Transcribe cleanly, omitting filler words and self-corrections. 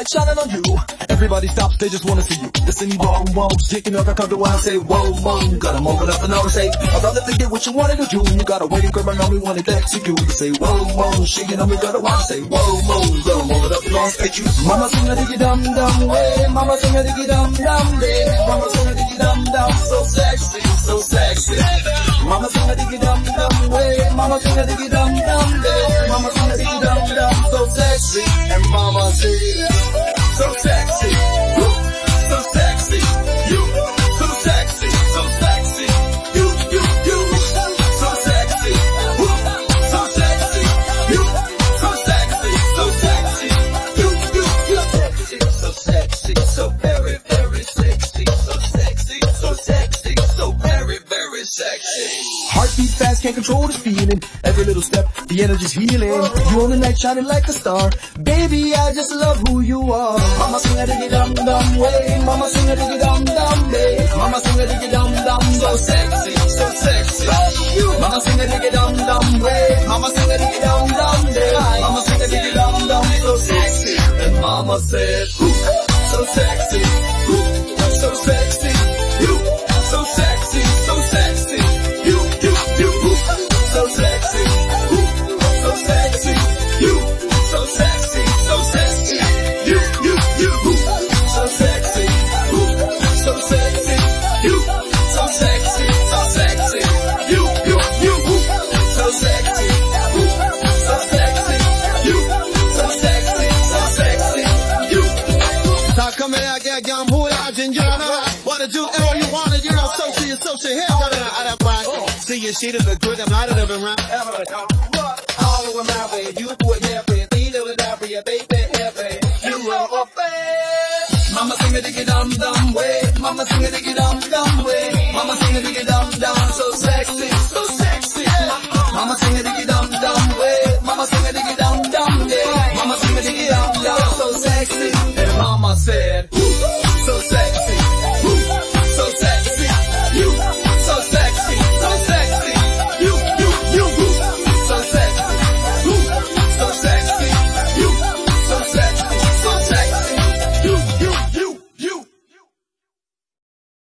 light shining on you. Everybody stops, they just wanna see you. Listen, whoa, whoa, shaking up, I come to one, say, whoa, whoa. Gotta move it up and over, say, I'd rather to get what you wanted to do. You gotta wait and grab my me when it execute. You say, whoa, whoa, shaking on me, gotta watch, say, whoa, whoa. Gotta move it up and over, you. Mama sing a diggy dum dum way, mama sing a diggy dum dum day, mama sing a diggy dum dum, so sexy, so sexy. Mama sing a diggy dum dum way, mama sing a diggy dum dum day, mama sing a diggy dum dum, so sexy. And mama say, so sexy, so sexy, you, so sexy, so sexy, you, so sexy, so sexy, you, so sexy, so sexy, you, so sexy, so very, very sexy, so sexy, so sexy, so very, very sexy. Heartbeat fast, can't control this feeling. Every little step, the energy's healing. You on the night shining like a star. Baby, I just love who you are. Mama sing a diggy dum dum way. Mama sing a diggy dum dum way. Mama sing a diggy dum dum, so sexy, so sexy. Mama sing a diggy dum dum way. Mama sing a diggy dum dum day. Mama sing a diggy dum dum, so sexy. And mama said, so sexy, so sexy, you, so sexy, so sexy, you, so sexy, so sexy, you, so sexy, so sexy, you, so sexy, so sexy, you, so sexy, so sexy, you, so sexy, so sexy, you, so sexy, so sexy, you. Now come here, I get gum, who I didn't wanna do all you wanna, you know, social here, I don't mind. See your sheet of the good, I'm not of around. All over my way, you put happy, leader with happy, baby, happy. You are a fan. Mama sing a diggy dum dum way. Mama sing a diggy dum dum way. Mama sing a diggy dum dum, so sexy, so sexy. Mama sing a diggy dum dum way. Mama sing a diggy dum dum day. Mama sing a diggy dum dum, so sexy. And mama said,